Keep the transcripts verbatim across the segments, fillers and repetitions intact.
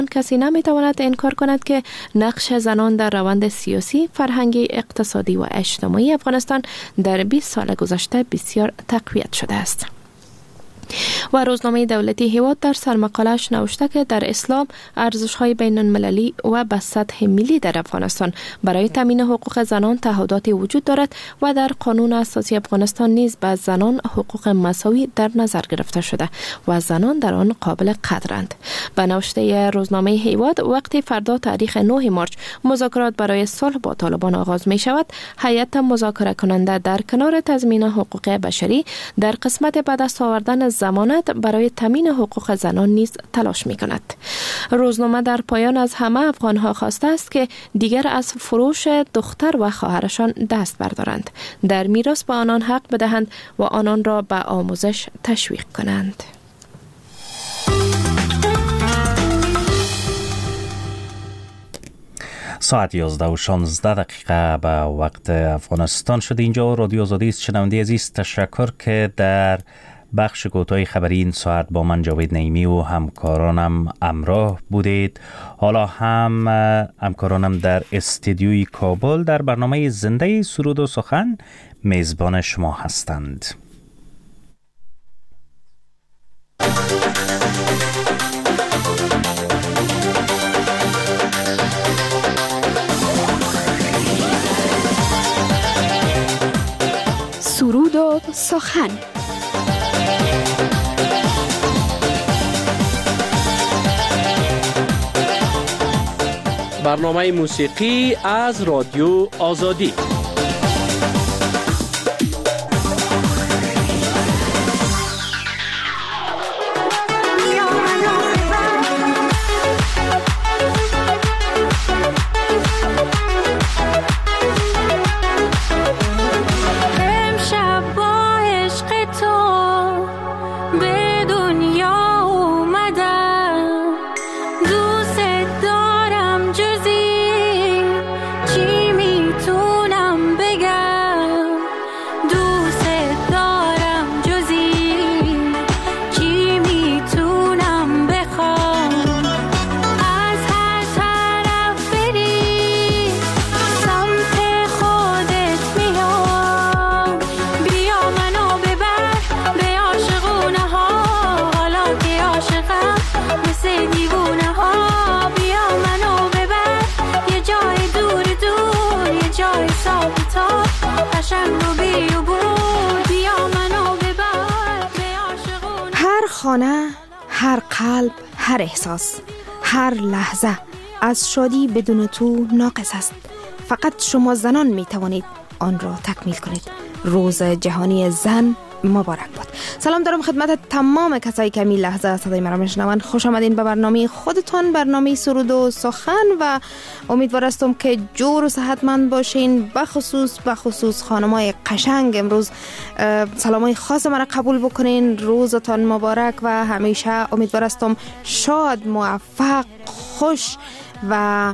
کسی نمیتواند انکار کند که نقش زنان در روند سیاسی، فرهنگی، اقتصادی و اجتماعی افغانستان در بیست سال گذشته بسیار تقویت شده است. و روزنامه دولتی هیواد در سرمقاله‌اش نوشته که در اسلام ارزش‌های بین‌المللی و به سطح ملی در افغانستان برای تامین حقوق زنان تعهداتی وجود دارد و در قانون اساسی افغانستان نیز به زنان حقوق مساوی در نظر گرفته شده و زنان در آن قابل قدرند. به نوشته روزنامه هیواد، وقتی فردا تاریخ نه مارچ مذاکرات برای صلح با طالبان آغاز می شود، هیئت مذاکره کننده در کنار تضمین حقوق بشری در قسمت به دست آوردن ضمانت برای تامین حقوق زنان نیز تلاش می کند. روزنامه در پایان از همه افغانها خواسته است که دیگر از فروش دختر و خواهرشان دست بردارند، در میراث به آنان حق بدهند و آنان را به آموزش تشویق کنند. ساعت یازده و شانزده دقیقه به وقت افغانستان شد. اینجا رادیو آزادی است. شنونده عزیز، تشکر که در بخش کوتاه خبری این ساعت با من جاوید نعیمی و همکارانم همراه بودید. حالا هم همکارانم در استودیوی کابل در برنامه زنده سرود و سخن میزبان شما هستند. سرود و سخن. برنامه موسیقی از رادیو آزادی. خانه، هر قلب، هر احساس، هر لحظه از شادی بدون تو ناقص است. فقط شما زنان می توانید آن را تکمیل کنید. روز جهانی زن مبارک باد. سلام دارم خدمت تمام کسایی که این لحظه صدای مرا میشنوند. خوش آمدین به برنامه خودتون، برنامه سرود و سخن، و امیدوار هستم که جور و صحتمند باشین. بخصوص بخصوص خانمای قشنگ امروز سلامای خاص مرا قبول بکنین. روزتان مبارک و همیشه امیدوار هستم شاد، موفق، خوش و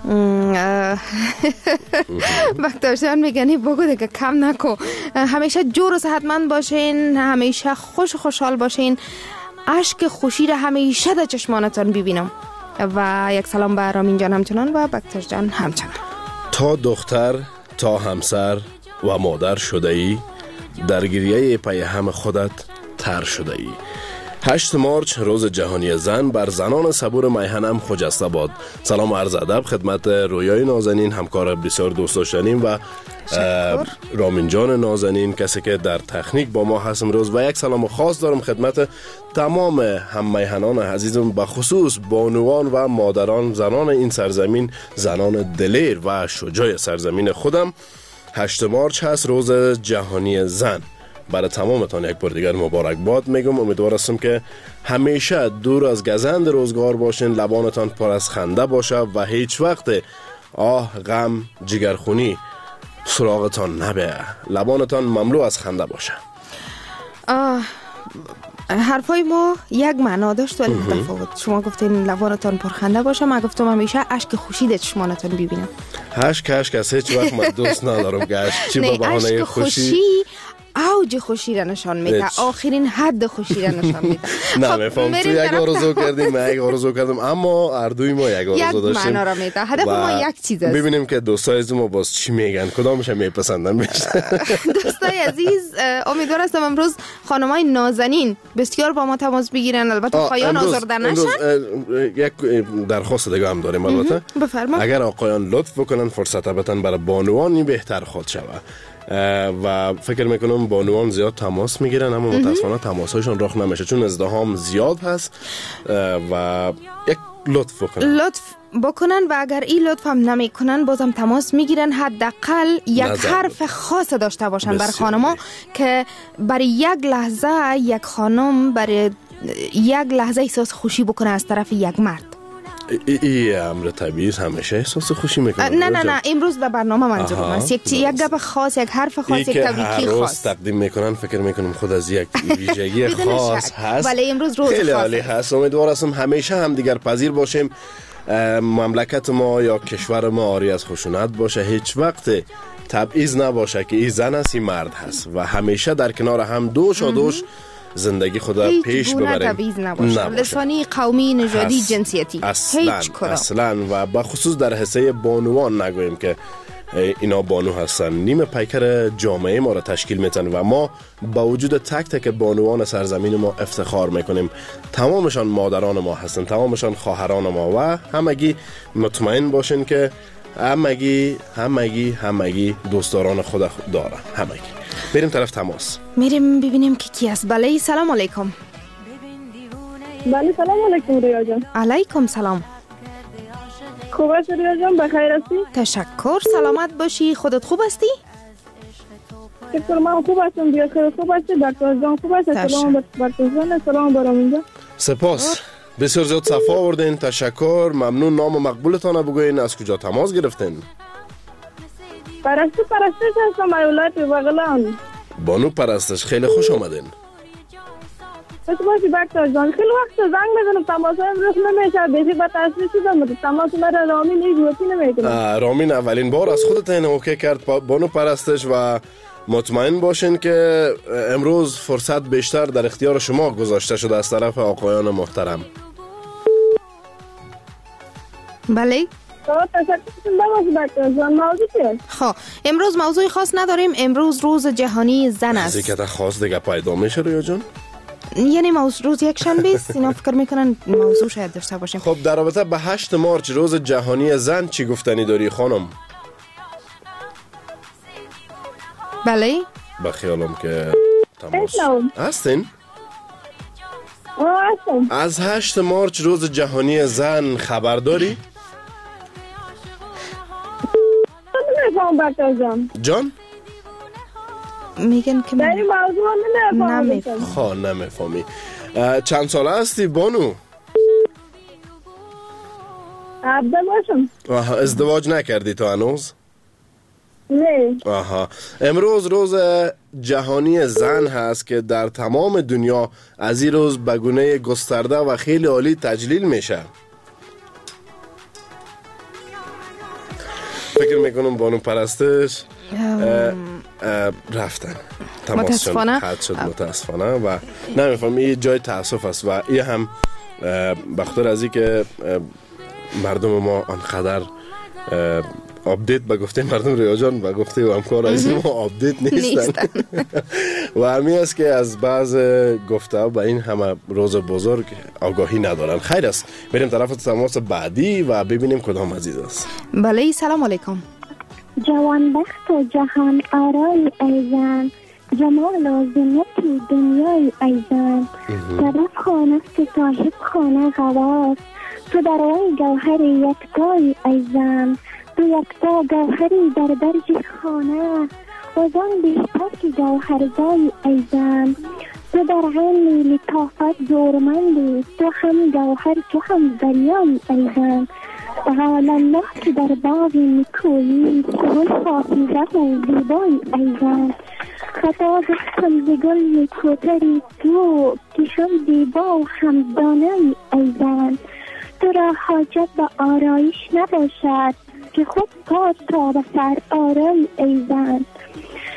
وقتاشان میگنی بگو دیگه کم نکو. همیشه جور و صحتمند باشین، همیشه خوش و خوشحال باشین. اشک خوشی را همیشه در چشمانتان ببینم. و یک سلام به رامین جان همچنان و بکتاش جان همچنان. تا دختر، تا همسر و مادر شده ای، در گریه پی هم خودت تر شده ای. هشت مارچ روز جهانی زن، بر زنان صبور میهنم خجسته باد. سلام و عرض ادب خدمت رویای نازنین، همکار بسیار دوست داشتنیم، و رامین جان نازنین، کسی که در تکنیک با ما هست امروز. و یک سلام خاص دارم خدمت تمام هم میهنان عزیزم، به خصوص بانوان و مادران، زنان این سرزمین، زنان دلیر و شجاع سرزمین خودم. هشت مارچ هست روز جهانی زن. برای تمامتان یک بار دیگر مبارک باد میگم. امیدوار هستم که همیشه دور از گزند روزگار باشین، لبانتان پر از خنده باشه و هیچ وقت آه، غم، جگرخونی سراغتان نبه. لبانتان مملو از خنده باشه. آه، حرفای ما یک معنا داشت ولی متفاوت. شما گفتین لبانتان پرخنده باشه، من گفتم همیشه اشک خوشی در چشمانتان ببینم. اشک اشک از هیچ وقت من دوست ندارم که اشک چی با بهانه خوشی. اوج خوشی را نشان میده، آخرین حد خوشی را نشان میده. نه میفهم تو یک آرزو کردیم، من یک آرزو کردم، اما اردوی ما یک آرزو داشتیم. یک معنا را میده. هدف ما یک چیز است. ببینیم که دوستای از ما باز چی میگن، کدامش میپسندن بیشتر. دوستای عزیز، امیدوار هستم امروز خانمای نازنین بسیار با ما تماس بگیرن، البته آقایان آزرده نشن. یک درخواست دیگه هم داریم البته. بفرما. اگر آقایان لطف بکنن فرصت بتن برای بانوان بهتر خود شوه و فکر میکنم بانوان زیاد تماس میگیرن، اما متاسفانه تماساشون رخ نمیشه چون ازدحام زیاد هست و یک لطف بکنن لطف بکنن و اگر این لطف هم نمیکنن بازم تماس میگیرن، حداقل یک حرف خاص داشته باشن بر خانما که برای یک لحظه یک خانم برای یک لحظه احساس خوشی بکنه از طرف یک مرد. ای, ای امر طبیعی همیشه احساس خوشی میکنه. نه نه نه امروز به برنامه منظورم است یک یک گپ خاص، یک حرف خاص، یک تبریکی خاص تقدیم میکنن. فکر میکنم خود از یک ویژگی خاص هست، ولی امروز روز خیلی عالی هست. امیدوار هستم همیشه هم دیگر پذیر باشیم، مملکت ما یا کشور ما آری از خشونت باشه، هیچ وقت تبعیض نباشه که این زن است این مرد هست و همیشه در کنار هم دوش و دوش زندگی خدا پیش ببریم. هیچ تبعیض نباشه، لسانی، قومی، نژادی، جنسیتی، اصلاً هیچ کدام. اصلا و بخصوص در حصه بانوان نگویم که اینا بانو هستن، نیم پیکر جامعه ما را تشکیل میتن و ما با وجود تک تک بانوان سرزمین ما افتخار میکنیم. تمامشان مادران ما هستن، تمامشان خواهران ما و همگی مطمئن باشین که همگی همگی همگی دوستداران خود دارن. همگی بریم طرف تماس، میریم ببینیم که کی است. بله سلام علیکم. بله سلام علیکم ریا جان. علیکم سلام. خوب است ریا جان؟ بخیر هستی؟ تشکر، سلامت باشی. خودت خوب هستی؟ شکر، من خوب هستم. بیا خیر خوب هستی؟ دکتر جان خوب است؟ سلام بر جان، سلام برام اینجا. سپاس، بسیار زیاد صفا آوردین. تشکر، ممنون. نام مقبولتان بگوین، از کجا تماس گرفتین؟ پرستو پرستش هستم، ایالت بغلان. بانو پرستش، خیلی خوش آمدین. بس باشی دکتر جان، خیلی وقت زنگ میزنم تماس امروز نمیشه، بیشی با تاثیر شدم، تماس مرا رامین ایجوتی نمیکنم. رامین اولین بار از خودت این اوکی کرد بانو پرستش و مطمئن باشین که امروز فرصت بیشتر در اختیار شما گذاشته شده از طرف آقایان محترم. بله خب امروز موضوع خاص نداریم، امروز روز جهانی زن است. از که خاص دیگه پیدا میشه رویا جان؟ یعنی موضوع روز یک شنبه است، اینا فکر میکنن موضوع شاید داشته باشیم. خب در رابطه به هشت مارچ روز جهانی زن چی گفتنی داری خانم؟ بله با خیالم که تماس هستین؟ از هشت مارچ روز جهانی زن خبر داری؟ جان؟ میگن که در این موضوع نمیفهم. خواه نمیفهمی. چند ساله هستی بانو؟ عبده باشم. آها، ازدواج نکردی تو هنوز؟ نه. آها، امروز روز جهانی زن هست که در تمام دنیا از این روز به گونه گسترده و خیلی عالی تجلیل میشه. فکر میکنم بانو پرستش اه اه رفتن، متاسفانه قطع شد متاسفانه و نمیفهم. این جای تاسف است و این هم بخاطر از این که مردم ما آنقدر آپدیت به گفته مردم ریا جان به گفته و همکار از ما آپدیت نیستن و همین است که از بعض گفته به این همه روز بزرگ آگاهی ندارن. خیر است، بریم طرف تماس بعدی و ببینیم کدام عزیز است. بله سلام علیکم. جوان بخت و جهان آرای ایزن، جمال و زینت دنیای ایزن، طرف خانه است صاحب خانه غواست، تو در وی گوهر یکتای ایزن، تو یکتا گوهری در درج خانه، وزان بهتر که گوهرزای ایزن، تو در عین لطافت زورمندی، تو هم گوهر تو هم دریای ایزن، قال الله که در باغ نکویی گل حافظت و زیبای ایزن، خطا گفتم ز گل کوتری تو که هم زیبا و هم دانای ایزن، تو را حاجت به آرایش نباشد که خود پاد تا به سر آرای ایزن،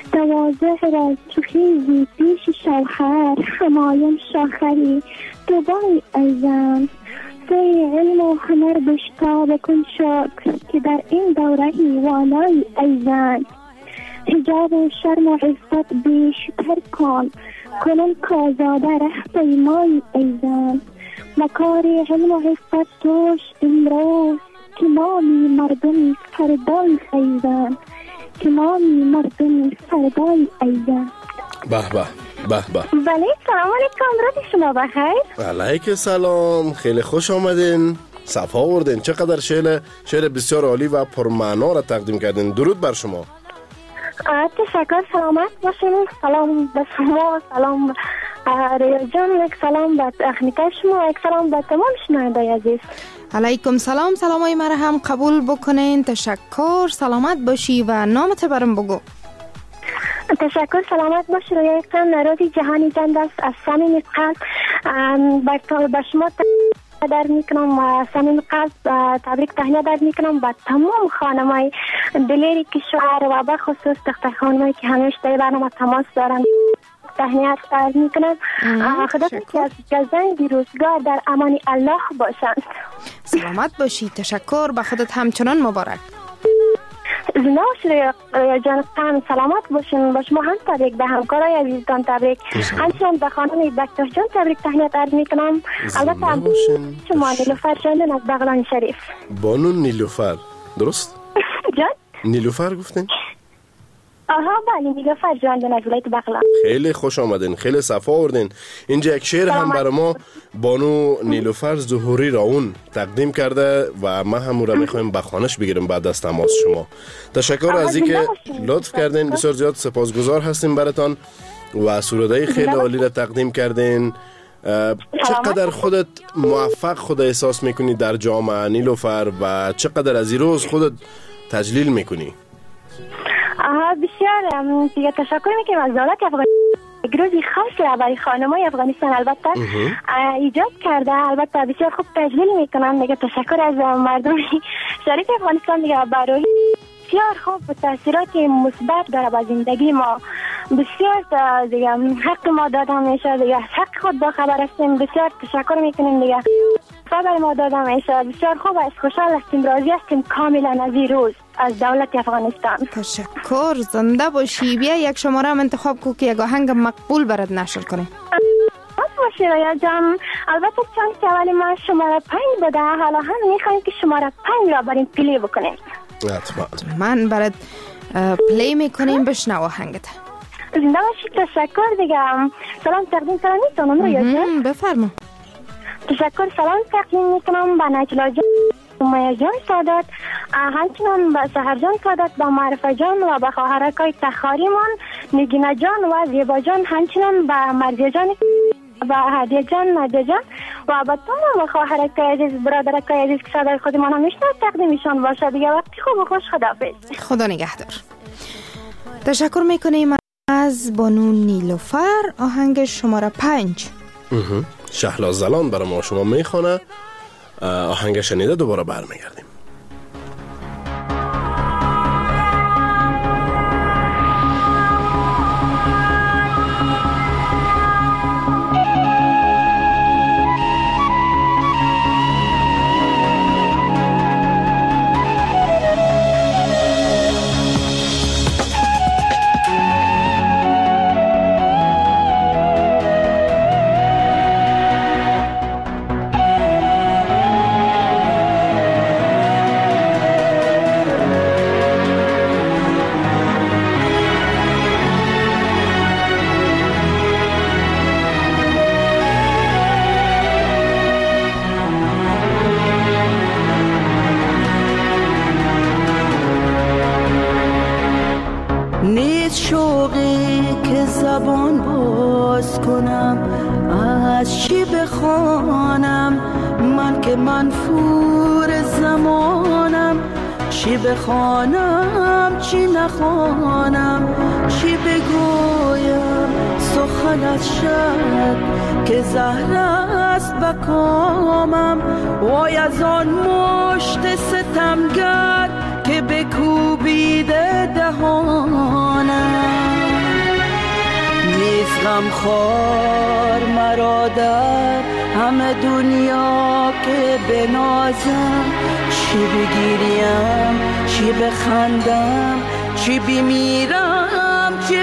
تواضع را چخیزی پیش شوهر، همایم شاخری دوبای ایزن. سعی علم و هنر بشتا بکن شکر که در این دورهی والای ایزن. حجاب و شرم و عفت بیشتر کن، کنم کازاده ره پیمای ایزن. مکار علم و عفت توش امروز که مامی مردم فردای ایزن، که مامی مردم فردای ایزن. به به به به. بله سلام علیکم، روز شما بخیر. علیک سلام، خیلی خوش آمدین، صفا آوردین. چقدر شعر شعر بسیار عالی و پرمعنا را تقدیم کردین. درود بر شما. تشکر، سلامت باشین. سلام به شما، سلام ریا جان، یک سلام به تکنیک شما، یک سلام به تمام شنوندگان عزیز. علیکم سلام، سلامای مرا هم قبول بکنین. تشکر، سلامت باشی و نامت برم بگو. تشکر، سلامت باشی. روی اکتان روزی جهانی زند است. از صمیم قلب به شما در میکنم و صمیم قلب تبریک تهنیت در میکنم به تمام خانمای دلیری کشور و به خصوص دختر خانمایی که همیشه در برنامه تماس دارن. تهنیت در میکنم. خدا که از گزند روزگار در امان الله باشند. سلامت باشی. تشکر، به خودت همچنان مبارک. زنده باشید جان قم، سلامت باشین. با شما هم تبریک، به همکارای عزیزتان تبریک، همچنین به خانم بکتوش جان تبریک تهنیت عرض میکنم. البته شما نیلوفر جان از بغلان شریف. بانو نیلوفر، درست؟ جان؟ نیلوفر گفتین؟ آها بله، نیلوفر جان از ولایت بغلان. خیلی خوش آمدین، خیلی صفا آوردین. اینجا یک شعر هم برای ما بانو نیلوفر ظهوری راون تقدیم کرده و ما هم را میخوایم به خانش بگیریم بعد از تماس شما. تشکر از اینکه لطف کردین، بسیار زیاد سپاسگزار هستیم براتان و سرودای خیلی عالی را تقدیم کردین. چقدر خودت موفق خود احساس میکنی در جامعه نیلوفر و چقدر از این روز خودت تجلیل میکنی؟ آها بسیار دیگه تشکر میکنم از دولت افغانستان. روزی خاصی برای خانمای افغانستان البته ایجاد کرده. البته بسیار خوب تجلیل میکنم. دیگه تشکر از مردم شریف افغانستان. دیگه برای بسیار خوب تاثیرات مثبت داره به زندگی ما. بسیار دیگه حق ما دادم میشه، دیگه حق خود با خبر هستیم. بسیار تشکر میکنیم. دیگه خبر ما دادم میشه. بسیار خوب است، خوشحال هستیم، راضی هستیم کاملا از این روز از دولت افغانستان. تشکر، زنده باشی. بیا یک شماره هم انتخاب کو که یک آهنگ مقبول برات نشر کنیم. باز باشی ریا جان. البته چند که اولی ما شماره پنج بوده، حالا هم میخوایم که شماره پنج را بریم پلی بکنیم. من برات پلی میکنیم، بشنو آهنگت. زنده باشی. تشکر دیگه. سلام تقدیم کنم میتونم ریا جان؟ بفرما. تشکر، سلام تقدیم میکنم به نجلا جان، امیه جان سادات، همچنان به سحر جان سادات، به معرفه جان و به خواهرکای تخاریمان نگینه جان و زیبا جان، همچنان به مرزیه جان و هدیه جان، نادیه جان و به تمام خواهرکای عزیز، برادرکای عزیز که صدای خودمان هم میشنه تقدیمشان باشه. دیگه وقتی خوب و خوش، خداحافظ. خدا نگهدار. تشکر میکنیم از بانو نیلوفر. آهنگ شماره پنج شهلا زلان برای ما شما میخونه. آهنگ شنیده دوباره برمیگردیم. بخوانم چی نخوانم، چی بگویم سخن از شب که زهر است به کامم. وای از آن مشت ستمگر که بکوبیده دهانم. غمخوار مرا در همه دنیا که بنازم، چی بگیریم چی بخندم، چی بمیرم چی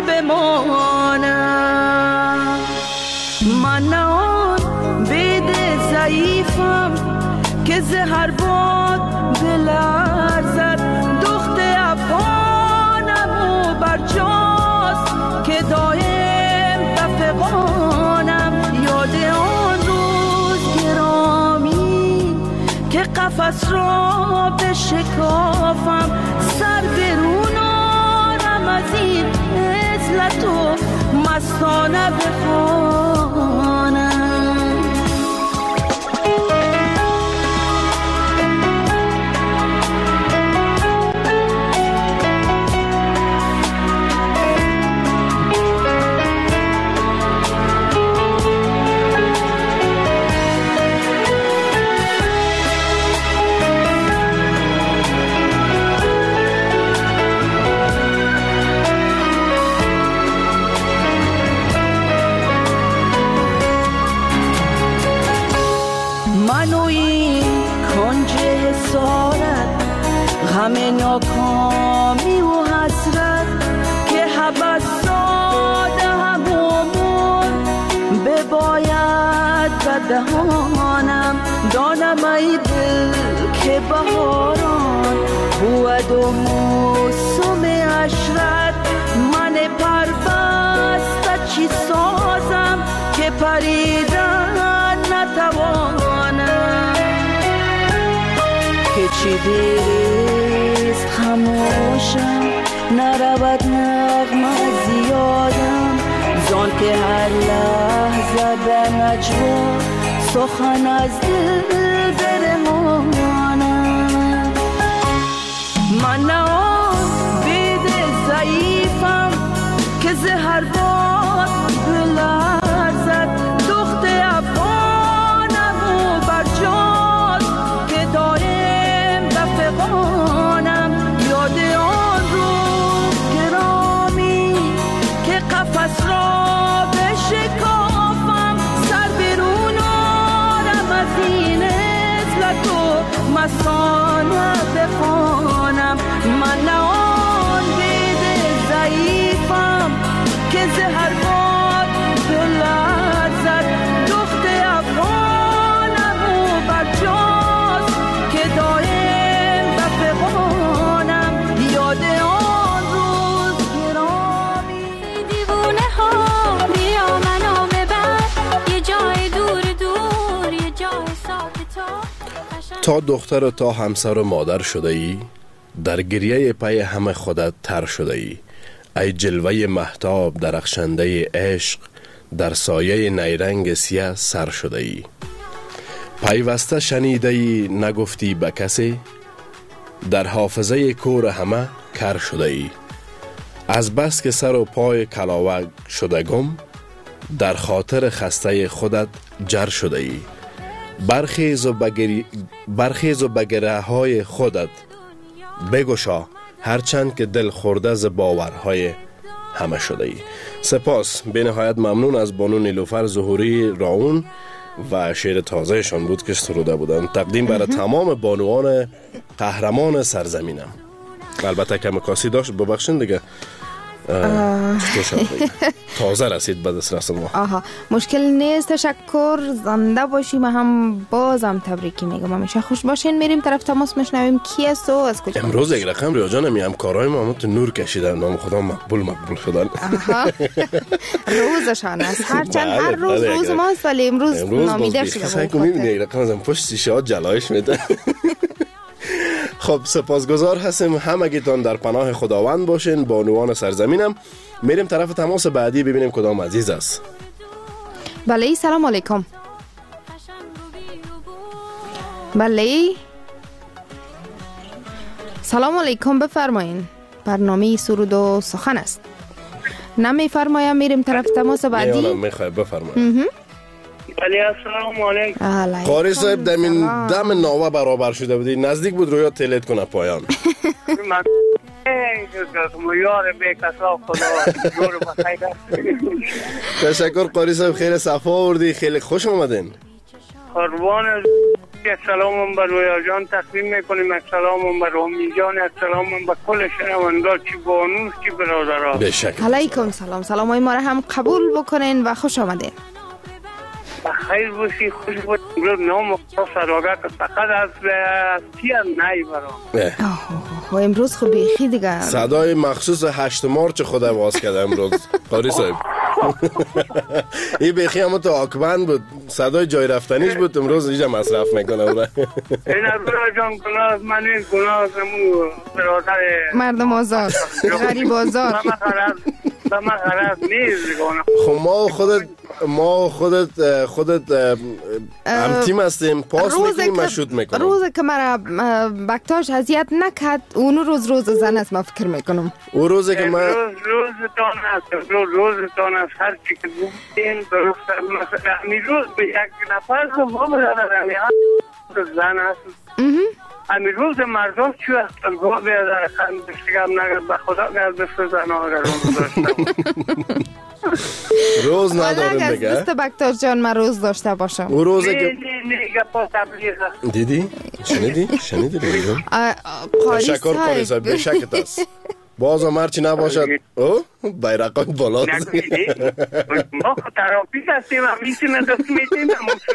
بمانم. من نه آن بید ضعیفم که زهر باد بلرزد، دخت افغانم و برجاست که دایم بفغانم. یاد آن روز گرامی که قفس را بشکافم، سر برون آرم از این عزلت و مستانه بخوانم. همه ناکامی و حسرت که حبس ساده همومون بباید بدهانم. دانم ای دل که بهاران بود و موسم عشرت، من پربسته چی سازم که پریدن نتوانم. که چی دیست خموشم نرود نغمه زیادم، زان که هر لحظه به نجوا سخن از دل برمانم. من نه آن بید ضعیفم که زهر باد بلرزد، دخت افغانم و برجاست که دایم بفغانم. یاد آن روز گرامی که قفس را بشکافم، سر برون آرم از این عزلت و مستانه بخوانم. من نه آن بید ضعیفم که زهر باد بلرزد، دخت افغانم و برجاست که دایم بفغانم. یاد آن روز گرامی دیوونه ها بیا منو ببر، یه جای دور دور یه جای ساکت. تا دختر و تا همسر و مادر شده ای، در گریه پی همه خودت تر شده ای. ای جلوه مهتاب درخشنده عشق، در سایه نیرنگ سیاه سر شده ای. پیوسته شنیده ای نگفتی به کسی، در حافظه کور همه کر شده ای. از بس که سر و پای کلاوه شده گم، در خاطر خسته خودت جر شده ای. برخیز و بگری برخیز و بگره های خودت بگشا، هرچند که دل خورده ز باورهای همه شده ای. سپاس، به نهایت ممنون از بانو نیلوفر ظهوری راون و شعر تازهشان بود که سروده بودن. تقدیم برای تمام بانوان قهرمان سرزمینم. البته کم کاسی داشت، ببخشین دیگه. تازه رسید به دسترس ما. آها، مشکل نیست، تشکر. زنده باشیم. هم بازم تبریکی میگم. همیشه خوش باشین. میریم طرف تماس میشنویم کی است و از کجا. امروز یک رقم ریا جانم همکارای ما تو نور کشیدن، نام خدا مقبول مقبول شدن. آها، روزشان است. هرچند هر روز روز ماست، ولی امروز نامیده شده. سعی کنیم یک رقم از پشت شیشه ها جلایش میده. خب سپاسگزار هستیم همگیتان، در پناه خداوند باشین بانوان سرزمینم. میریم طرف تماس بعدی ببینیم کدام عزیز است. بله، سلام علیکم. بله سلام علیکم، بفرمایین. برنامه سرود و سخن است. نمیفرمایم، میریم طرف تماس بعدی. نه میخوای بفرمایید. بله السلام علیکم. قاری صاحب دم دم ناوه برابر شده بودی، نزدیک بود رویا تلت کنه پایان. که یار به کسا خدا جور بخیر. تشکر قاری صاحب، خیلی صفا آوردی، خیلی خوش آمدین. قربان سلامم بر رویا جان تقدیم میکنیم، سلامم بر امی جان، سلامم بر کل شنوندگان، چی بانوس چی برادرها. بشکل. علیکم سلام. سلام های ما را هم قبول بکنین و خوش آمدین. بخیر باشی، خوش باشی. نام خدا سراغت فقط از تیم نهی برام. امروز خب بیخی دیگه صدای مخصوص هشت مارچ خدا باز کرده امروز قاری صاحب. این بیخی همون تو آکبند بود، صدای جای رفتنیش بود، امروز اینجا مصرف میکنه. این برای جان گناه من، این گناه زمون برادر مردم آزاد غریب آزاد و من غرض نیست. خب ما خودت ما خودت خودت هم تیم هستیم، پاس میکنیم مشروط میکنم. روز که مرا بکتاش اذیت نکرد اونو روز روز زن است، ما فکر میکنم اون روزی که من روز روزتان هست، روز روزتان هست، هر چی که بودین درست مثلا همی روز به یک نفر که ما برادر زن هست، همی روز مردم چی هست الگاه بیادر خند بشگم نگرد به خدا گرد بسر زن ها اگر روز داشتم روز نداریم بگه دست بکتاش جان من روز داشته باشم. اون روزی که نه نه گپا تبلیغ دیدی؟ شنیدی؟ شنیدی بگم؟ تشکر قاری صاحب، بشکت است. باز هم هرچی نباشد او بیرقای بالا ما خود ترافیک هستیم هم میتونه دست میتیم.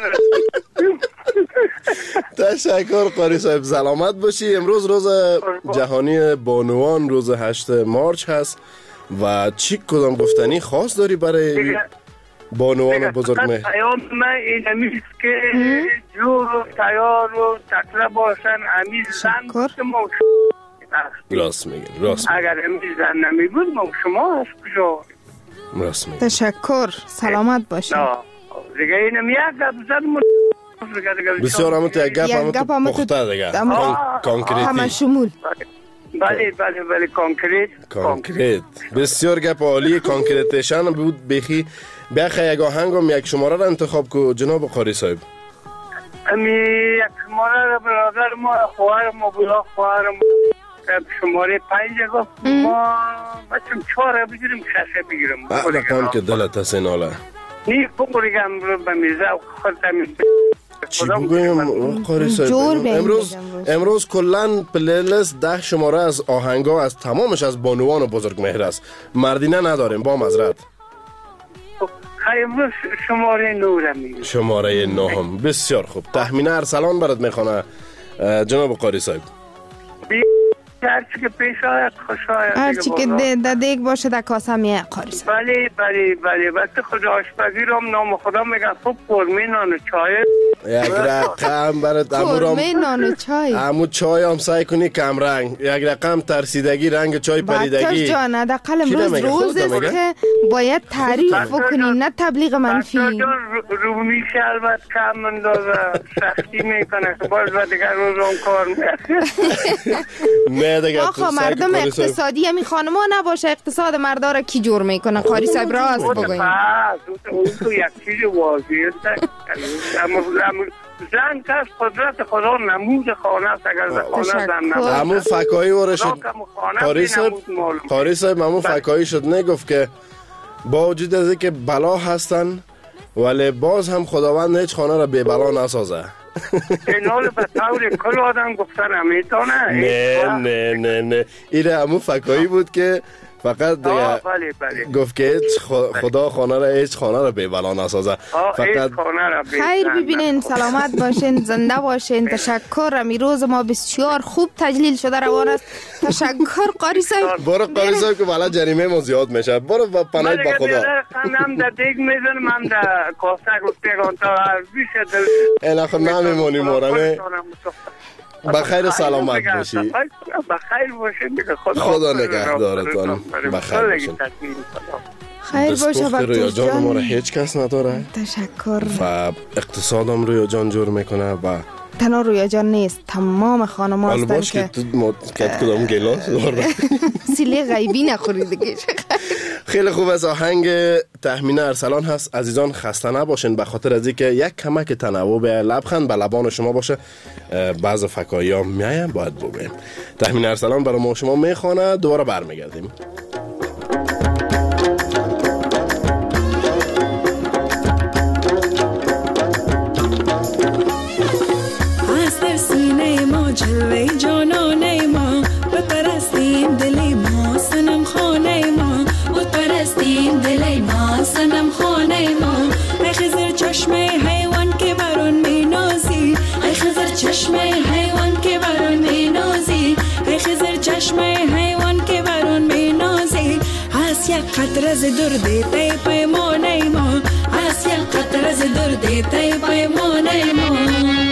تشکر قاری صاحب، سلامت باشی. امروز روز جهانی بانوان، روز هشت مارچ هست و چی کدام گفتنی خاص داری برای بانوان بزرگ مهر؟ پیام من این همیست که جور و تیار و تکره باشن، همیست زن که ما راست میگن، راست میگن. اگر همیست زن نمی بود ما شما هست کجا. راست میگن. تشکر، سلامت باشی. دیگه اینم یک گپ زدم بسیار همون تا یک گپ همون پخته دیگه کانکریتی همه شمول. بله بله بله کانکریت کانکریت بسیار گپ عالی. کانکریتیشن بود بخی بخی یک آهنگم یک شماره را انتخاب کو جناب قاری صاحب. امی یک شماره را برادر ما خواهر ما بودا خواهر ما شماره پنج گفت ما بچم چهار بگیریم ششه بگیرم رقم که دلت هست این حاله نی بگیرم رو به میزه خودم چی بگویم قاری صاحب؟ امروز امروز کلن پلیلیست ده شماره از آهنگا از تمامش از بانوان و بزرگ مهر است. مردینه نداریم با معذرت. امروز شماره نو میگیم. شماره نهم بسیار خوب. تخمینه ارسلان برات میخوانه جناب قاری صاحب. هرچی که پیش آید خوش آید. هرچی که در دیگ باشه در کاسه میه قاری صاحب. بله بله بله. وقتی خدا آشپزی رو نام خدا میگه خوب قرمه نان و چای. یک رقم برات قرمه نان و چای. امو چای هم سعی کنی کم رنگ. یک رقم ترسیدگی رنگ چای پریدگی. بکتاش جان حداقل امروز روز است که باید تعریف بکنی نه تبلیغ منفی. رومی شربت کم اندازه سختی میکنه باز و دیگر روز اون کار میکنه. آخه مردم اقتصادی همی خانما نباشه اقتصاد مردا را کی جور میکنه قاری صاحب راست بگوین. اون تو یک چیز واضحه زن که از قدرت خدا نمود خانه است. اگر خانه زن نمود همون فکایی واره شد قاری صاحب همون فکایی شد نگفت که با وجود از که بلا هستن ولی باز هم خداوند هیچ خانه را به بلا نسازه. این حال به طور کل آدم گفتن همیتانه نه نه نه نه ایره همون فکایی بود که فقط دیگه گفت که خدا خانه را هیچ خانه را به بلا نسازه. فقط خیر ببینین سلامت باشین زنده باشین. تشکر. امی روز ما بسیار خوب تجلیل شده روان است. تشکر قاری صاحب. برو قاری صاحب که والا جریمه ما زیاد میشه. برو با پناه با خدا. من در دیگ میزنم هم در کاسه گفتگان تا بیشه دل این آخر نمیمونی مورمه. بخیر سلامت باشی. بخیر باشید. خدا نگهدارتان. بخیر باشید. خیر باشه بکتاش جان. ما را هیچ کس نداره. تشکر. و اقتصادم روی جان جور میکنه و تنها رویا جان نیست، تمام خانم ها هستن که تو مدکت کدام گلاس سیلی غیبی نخوری دیگه. خیلی خوب. از آهنگ تهمین ارسلان هست. عزیزان خسته نباشین به خاطر از اینکه یک کمک تنوع به لبخند به لبان شما باشه. بعض فکایی ها میایم باید بگویم. تهمین ارسلان برای ما شما میخوانه، دوباره برمیگردیم. جلوه جانانه ما بپرستیم دل ما صنم خانه ما بپرستیم دل ما صنم خانه ما. ای خضر چشم حیوان که برون می نازی، ای خضر چشم حیوان که برون می نازی، ای خضر چشم حیوان که برون می نازی. هست یک قطره ز درد تی پیمانه ما، هست یک قطره ز درد تی پیمانه ما.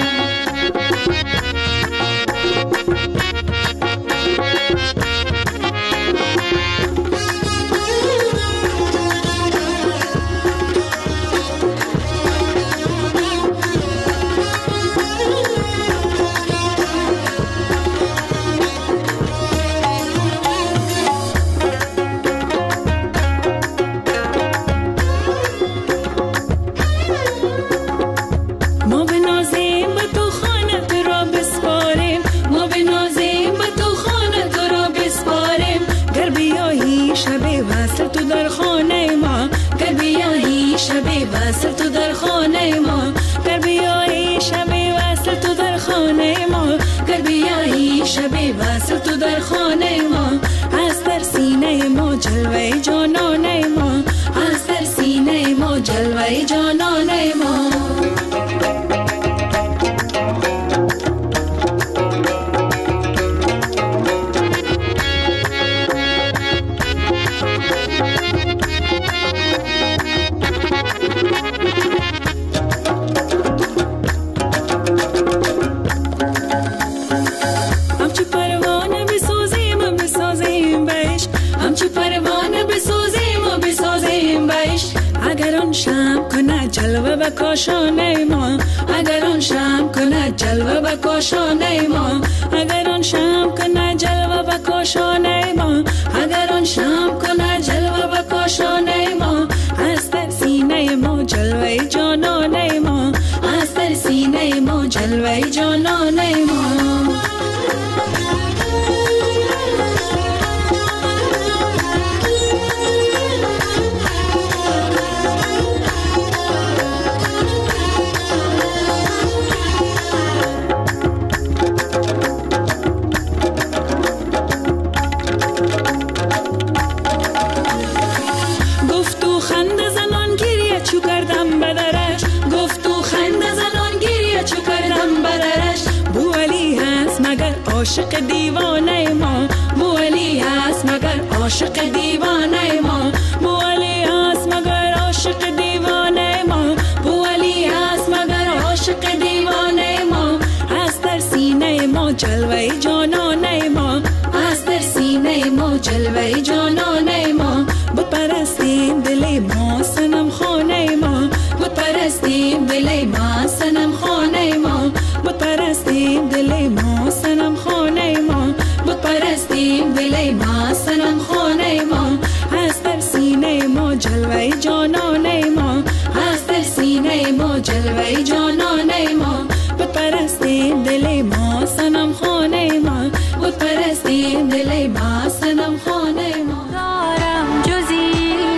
تو در خانه ما، از در سینه ما جلوه جانانه ما، از در سینه ما جلوه جانانه ما. جلوه به کاشانه ما، اگر آن شم کنه جلوه به کاشانه ما، اگر آن شم کنه جلوه به کاشانه ما، اگر آن شم کنه جلوه به کاشانه ما. از در سینه ما جلوه جانانه ما، از در سینه ما جلوه جانانه ما. عاشق دیوانه ما، بولی هست مگر عاشق دیوانه ما، بولی هست مگر عاشق دیوانه ما، بولی هست مگر عاشق دیوانه ما. از در سینه ما جلوه جانانه ما، از در سینه ما جلوه جانانه ما. بپرستیم دل ما صنم خانه ما، بپرستیم دل ما صنم خانه ما، بپرستیم دل ما صنم خانه ما، بپرستیم دل ما صنم خانه ما. از در سینه ما جلوه جانانه ما، از در سینه ما جلوه جانانه ما. بپرستیم دل ما صنم خانه ما، بپرستیم دل ما صنم خانه ما. دارم جزی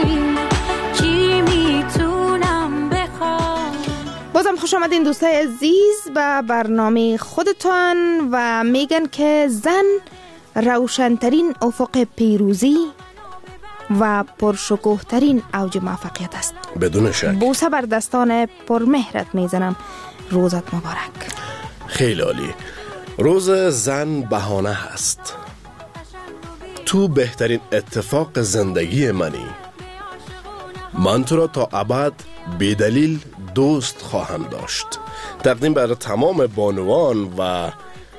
چی میتونم بخوام. بازم خوش آمدین دوستای عزیز به برنامه خودتان و میگن که زن روشنترین افق پیروزی و پرشکوهترین اوج موفقیت است. بدون شک. بوسه بر دستان پرمهرت میزنم. روزت مبارک. خیلی عالی. روز زن بهانه هست. تو بهترین اتفاق زندگی منی. من تو را تا ابد بیدلیل دوست خواهم داشت. تقدیم برای تمام بانوان و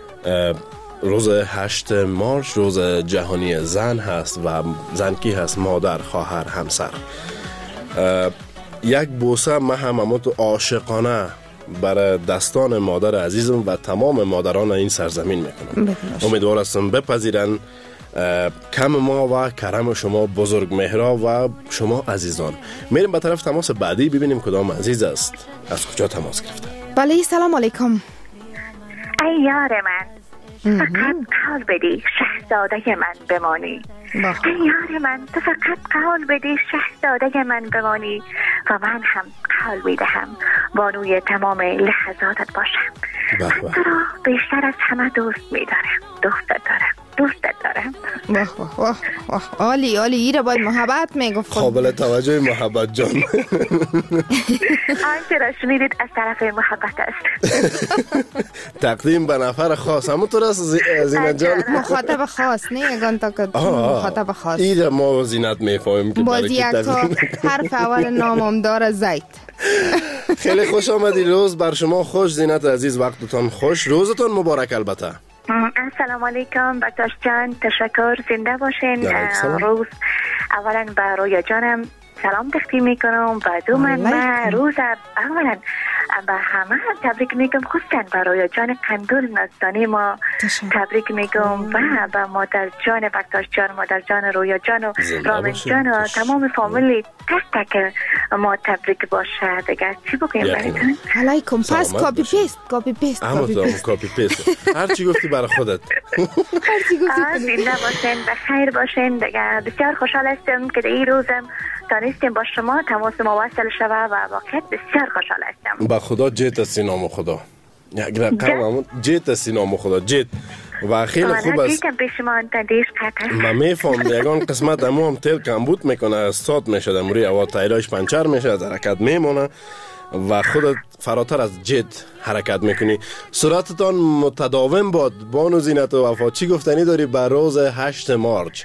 روز هشت مارچ روز جهانی زن هست و زن کی هست؟ مادر، خواهر، همسر. یک بوسه من هم همون تو عاشقانه برای دستان مادر عزیزم و تمام مادران این سرزمین میکنم. امیدوار هستم بپذیرن کم ما و کرم شما بزرگ مهرا و شما عزیزان. میریم به طرف تماس بعدی ببینیم کدام عزیز است، از کجا تماس گرفته. بله سلام علیکم. ای یار من فقط قول بدی شهزاده من بمانی. ای یار من تو فقط قول بدی شهزاده من بمانی و من هم قول میدهم بانوی تمام لحظاتت باشم. من تو را بیشتر از همه دوست میدارم، دوستت دارم، دوستت دارم. واه واه واه واه عالی عالی، ایره باید محبت میگفت. قابل توجه محبت جان. آنچه را شنیدید از طرف محبت است. تقدیم به نفر خاص همونطور است زینت جان. مخاطب خاص نه یگان تا که مخاطب خاص. ایره ما زینت میفهمیم که باز یک تا حرف اول نامم داره زید. خیلی خوش آمدی، روز بر شما خوش زینت عزیز، وقتتان خوش، روزتان مبارک. البته السلام علیکم بکتاش جان، تشکر، زنده باشین. روز اولا به رویا جانم سلام تقدیم میکنم، بعد من به روز اولا به همه تبریک میگم، خصوصا به رویا جان قندول نستانی ما تبریک میگم و به مادر جان بکتاش جان، مادر جان رویا جان و رامین جان و تمام فامیلی تک تک ما تبریک باشه. دیگه چی بگیم براتون؟ علیکم. پس کاپی پیست کاپی پیست کاپی پیست کاپی پیست هر چی گفتی برای خودت. هر چی گفتی زنده باشین، بخیر باشین. دیگه بسیار خوشحال هستم که این روزم تانستیم با شما تماس موصل شوه و واقعا بسیار خوشحال هستم. با خدا جیت است نام خدا، یک رقم جیت است نام خدا، جیت و خیلی خوب است. جیتم به شما تندیش قطعا من میفهم یگان قسمت امو هم تیل کمبود میکنه، استاد میشه در موری هوا، تایرایش پنچر میشه، از حرکت میمونه و خودت فراتر از جیت حرکت میکنی. سرعتتان متداوم باد. بانو زینت و وفا چی گفتنی داری بر روز هشت مارچ؟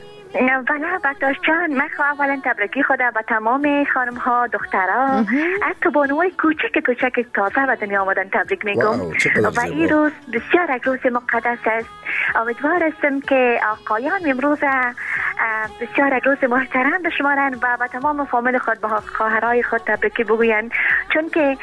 بله بکتاش جان، من خواهم اولا تبریکی خدا به تمام خانم ها، دخترها، حتی بانوهای کوچک کوچک تازه به دنیا آمدن تبریک میگم و این روز بسیار یک روز مقدس است. امیدوار هستم که آقایان امروز بسیار یک روز محترم بشمارن و به تمام فامیل خود به خواهرای خود تبریکی بگوین، چون که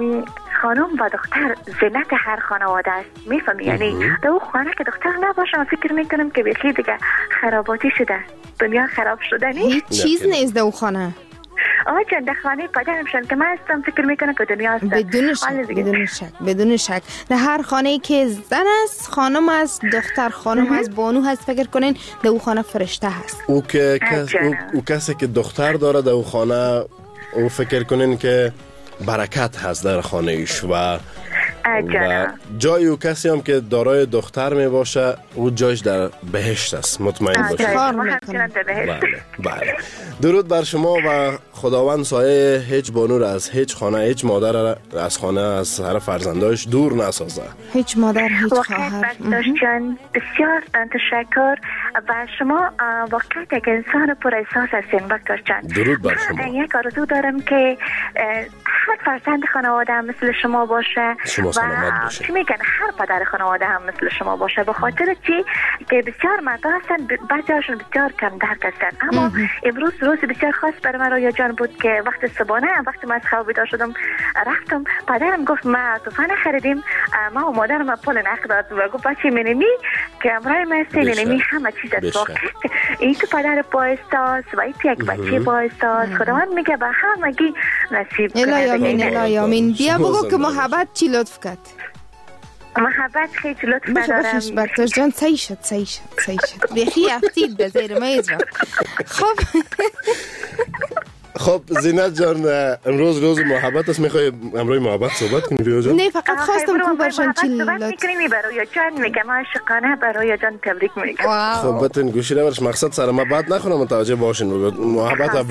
خانم و دختر زینت هر خانواده است. میفهمی؟ یعنی در اون خانه که دختر نباشه فکر میکنم که بیخی دیگه خراباتی شده، دنیا خراب شده. هیچ چیز نیست در اون خانه. آه جان در خانه پدرمشان که من هستم فکر میکنم که دنیا است. بدون شک بدون شک بدون شک در هر خانه که زن است، خانم است، دختر خانم است، بانو هست، فکر کنین در اون خانه فرشته هست. او که کس او, او کسی که دختر داره در اون خانه، او فکر کنین که برکت هست در خانه ایش و و جای او کسی هم که دارای دختر می باشه او جایش در بهشت است. مطمئن باشید. بله بله. درود بر شما و خداوند سایه هیچ بانو را از هیچ خانه، هیچ مادر را از خانه، از هر فرزنداش دور نسازه. هیچ مادر، هیچ خواهر. جان بسیار تشکر و شما واقعا یک انسان پر احساس هستین بکتاش جان. درود بر شما. یک آرزو دارم که هر فرزند خانواده هم مثل شما باشه شما و چی میگن هر پدر خانواده هم مثل شما باشه، به خاطر چی که بسیار مردا هستن، بعضی هاشون بسیار کم درک هستن. اما امروز روز بسیار خاص برای من رویا جان بود که وقت صبحانه وقتی من از خواب بیدار شدم رفتم، پدرم گفت ما توفان خریدیم، ما و مادرم پول نقد داد و گفت بچه منمی که امرای من سینمی همه چیز است. واقعا این تو پدر بااستاز و این یک بچه بااستاز، خداوند میگه به همگی نصیب کنه. الهی الهی آمین. بیا بگو که محبت چی لطف کرد. محبت خیلی لطف ندارم. بخش بکتاش جان سعی شد سعی شد سعی شد بخی افتید به زیر میز را. خب خب زینت جان امروز روز محبت است، میخوای امروز محبت صحبت کنی رویا جان؟ نه فقط خواستم کو برشان چی لطف میکنی برای جان میگم عاشقانه برای جان تبریک میگم. خب بتن گوشی نبرش، مقصد سر ما بعد نخونم متوجه باشین محبت بگو.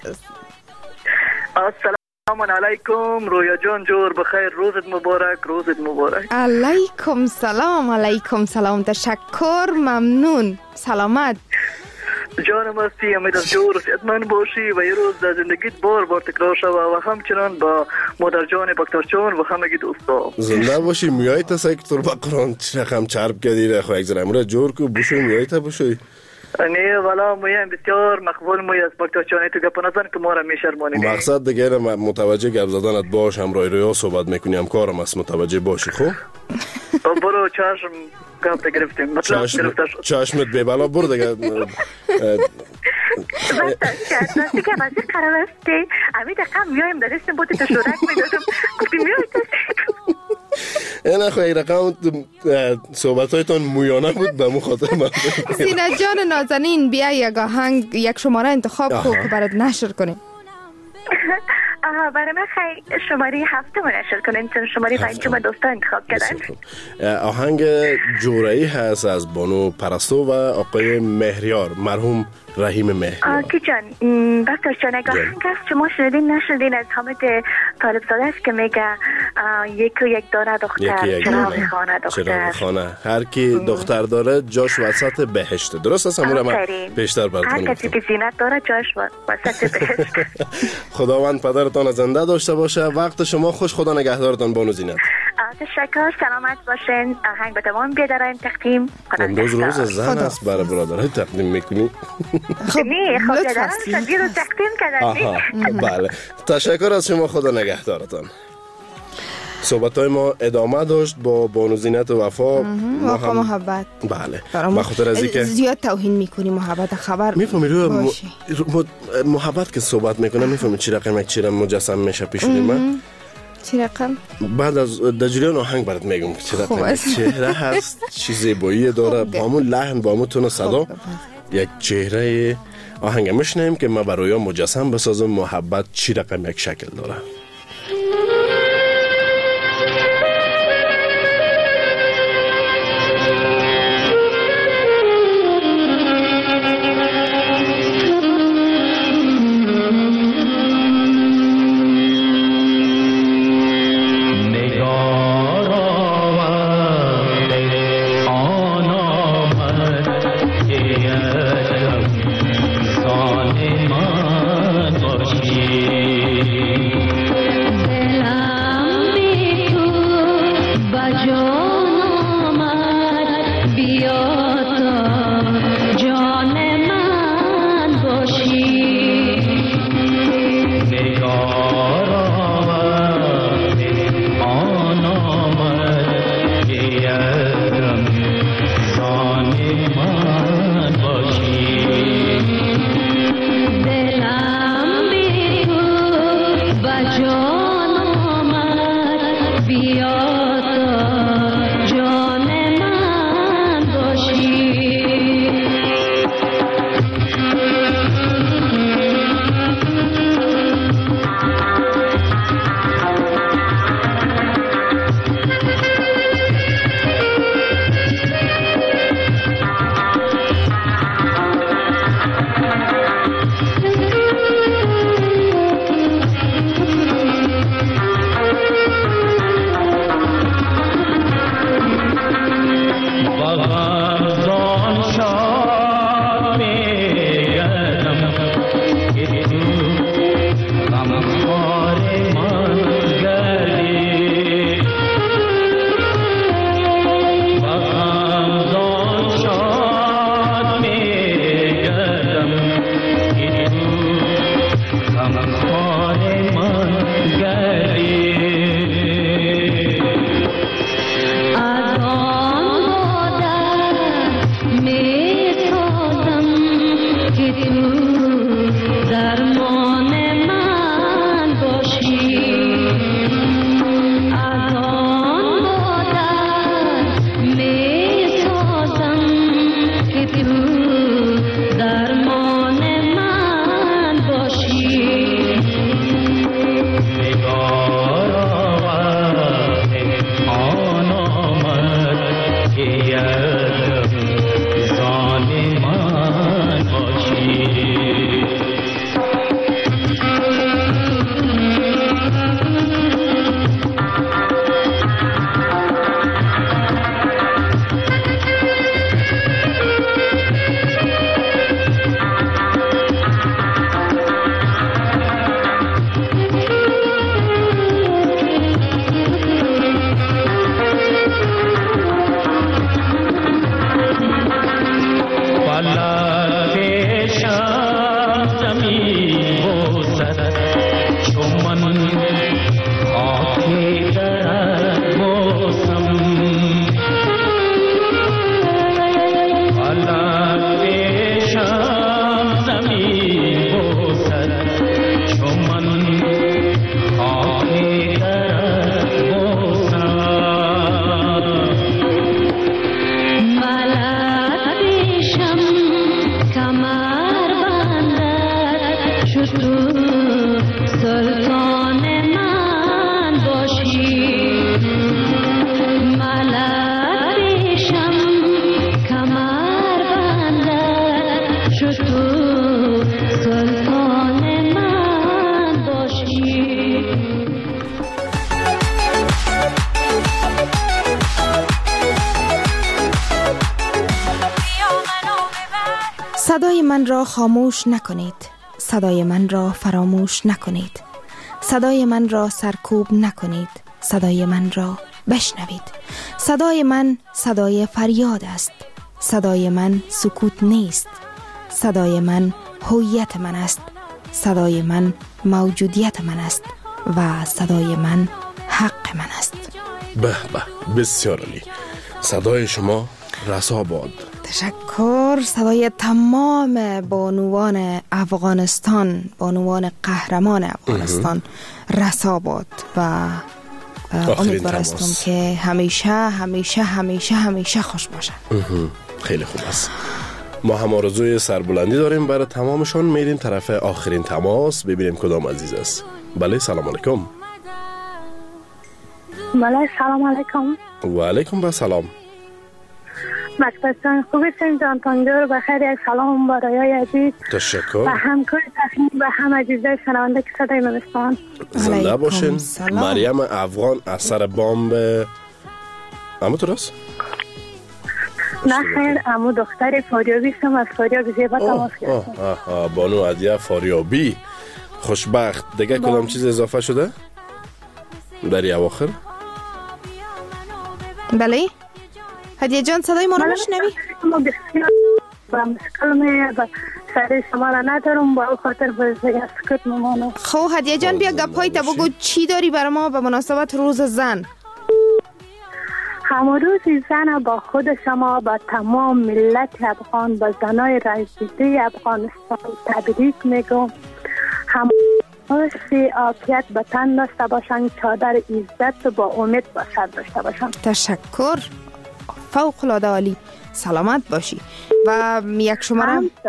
السلام علیکم رویا جان، جور بخیر، روزت مبارک، روزت مبارک. علیکم سلام، علیکم سلام، تشکر، ممنون، سلامت جانم هستی. امید از جور صحتمند باشی و یه روز در زندگیت بار بار تکرار شوه و همچنان با مادر جان بکتاش جان و همگی دوستا زنده باشی. میای تا سکتور با قرآن چه رقم چرب کردی رخو یک زرم را جور که بوشوی میای تا بوشوی نه والا مویم بسیار مقبول موی از بکتاچانی تو گپ نزن که ما را میشرمانی. مقصد دیگه متوجه گپ زدنت باش، همراه رویا صحبت میکنی، هم کارم است متوجه باشی. خب برو چشم گپ گرفتیم مطلب گرفته شد. چشمت به بالا برو دیگه. راستی که بازی قرار است امی دقیقا میایم در اسم بوتی تشورک میدادم گفتی میایی این خواهی رقم صحبت هایتان مویانه بود به مخاطر من. زینت جان نازنین بیا یک آهنگ یک شماره انتخاب کن که برات نشر کنیم. برای من خیلی شماره هفته ما نشر کنیم چون شماره پنجم دوستا انتخاب کردن. آهنگ جورایی هست از بانو پرستو و آقای مهریار مرحوم رحیم مهریار. آکی جان بکتاش جان اگه آهنگ هست شما شنیدین نشنیدین از حامد طالب زاده است که میگه یکی یک داره دختر چراغ خانه دختر چراغ خانه هر کی دختر داره جاش وسط بهشته. درست است؟ همون من بیشتر براتون هر کسی که زینت داره جاش وسط بهشت. خداوند پدرتان زنده داشته باشه. وقت شما خوش. خدا نگهدارتان بانو زینت. تشکر. سلامت باشین. آهنگ به تمام بیادرین تقدیم. امروز روز زن است برای برادرای تقدیم میکنی. خب نه خب بیادران شدی رو تقدیم کردن. بله تشکر از شما. خدا نگهدارتان. صحبت های ما ادامه داشت با بانو زینت و وفا. وفا محبت. بله به خاطر از اینکه زیاد توهین میکنی محبت خبر میفهمی رو م... محبت که صحبت میکنه میفهمی چی رقم یک چی رقم مجسم میشه پیش من. چی رقم؟ بعد از دجریان آهنگ برات میگم که چی رقم چهره هست، چی زیبایی داره، با همون لحن با همون تون صدا یک چهره آهنگ میشنیم که ما برای مجسم بسازم محبت چی رقم یک شکل داره. جان من باشی صدای من را خاموش نکنید، صدای من را فراموش نکنید، صدای من را سرکوب نکنید، صدای من را بشنوید. صدای من صدای فریاد است، صدای من سکوت نیست، صدای من هویت من است، صدای من موجودیت من است و صدای من حق من است. به به، بسیار عالی. صدای شما رسا باد. تشکر. صدای تمام بانوان افغانستان، بانوان قهرمان افغانستان رسا باد و امیدوار هستم که همیشه همیشه همیشه همیشه خوش باشن. خیلی خوب است. ما هم آرزوی سربلندی داریم برای تمامشان. میریم طرف آخرین تماس ببینیم کدام عزیز است. بله، سلام علیکم. بله، سلام علیکم. و علیکم با سلام. مکتبستان خوبی سیم جان تانجور بخیر. یک سلام برای عزیز تشکر و همکار تخنیک و هم عزیزای شنونده که صدای من بشنوند. زنده باشین. مریم افغان اثر بامب اما تو راست؟ نه خیر، امو دختر فاریابی سم از فاریابی زیبا تماس گرفتم. بانو عدیه فاریابی. خوشبخت. دیگه کدام چیز اضافه شده؟ در اواخر؟ بله هدیه جان، صدای ما رو میشنوی؟ ما بسیار با مشکل می با سر شما را ندارم، با خاطر بزرگ سکت میمانم. خب هدیه جان بیا گپای تا بگو چی داری برای ما به مناسبت روز زن؟ همون روز زن با خود شما، با تمام ملت افغان، با زنای رایزیده افغانستان تبریک میگم. هم باسی عافیت به تن داشته باشن، چادر عزت با امید با سر داشته باشن. تشکر، فوق العاده عالی. سلامت باشی. و یک شماره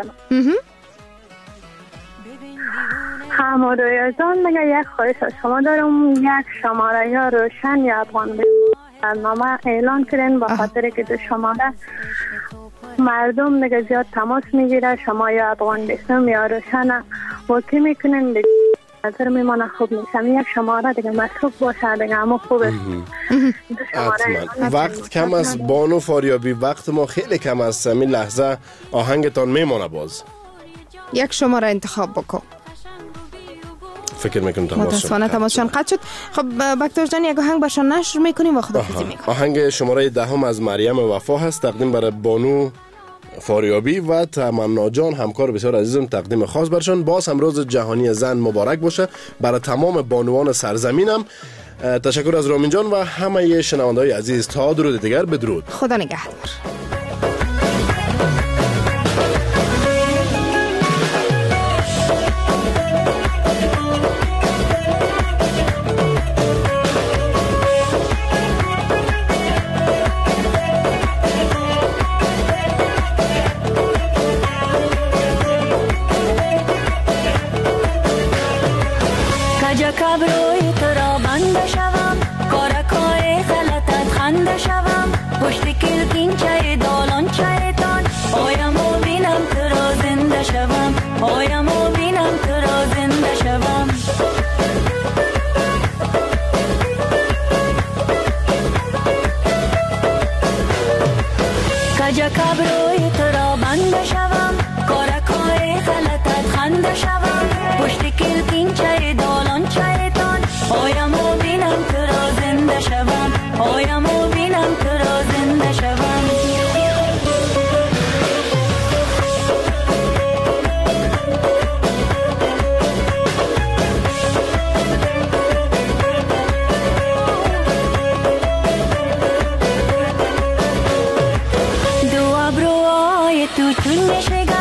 هم رویا جان میگه یک خواهش از شما دارم، یک شماره یا روشن یا افغان برنامه اعلان کردن، با خاطر که دو شماره مردم دیگه زیاد تماس میگیره. شما یا افغان بسم یا روشن واقعی میکنن دیگه نظر میمانه خوب نیستم. یک شماره دیگه مصروف باشه دیگه اما خوبه. حتما. وقت کم است بانو فاریابی، وقت ما خیلی کم است. همین لحظه آهنگتان میمانه. باز یک شماره انتخاب بکن. فکر میکنم تماس متاسفانه تماسشان قطع شد. خب بکتور جان یک آهنگ برشان نشر میکنیم و خداحافظی میکنیم. آهنگ شماره دهم از مریم وفا هست، تقدیم برای بانو فاریابی و تمنا جان، همکار بسیار عزیزم. تقدیم خاص برشان. باز هم روز جهانی زن مبارک باشه برای تمام بانوان سرزمینم. تشکر از رامین جان و همه شنونده‌های عزیز. تا درود دیگر، بدرود. خدا نگهدار. کبروی تو را بنده شوم، کارکای غلطت خنده شوم، پشت کلکین چای دالان چایتان، آیم و بینم تو را زنده شوم، آیم و بینم تو را زنده شوم. کجا کبروی تو را بنده شوم، کارکای غلطت خنده شوم، پشت کلکین چای دالان چایتان، آیم و بینم تو را زنده شوم، آیم و بینم تو را زنده شوم. دو ابروهای تو چون میشگم،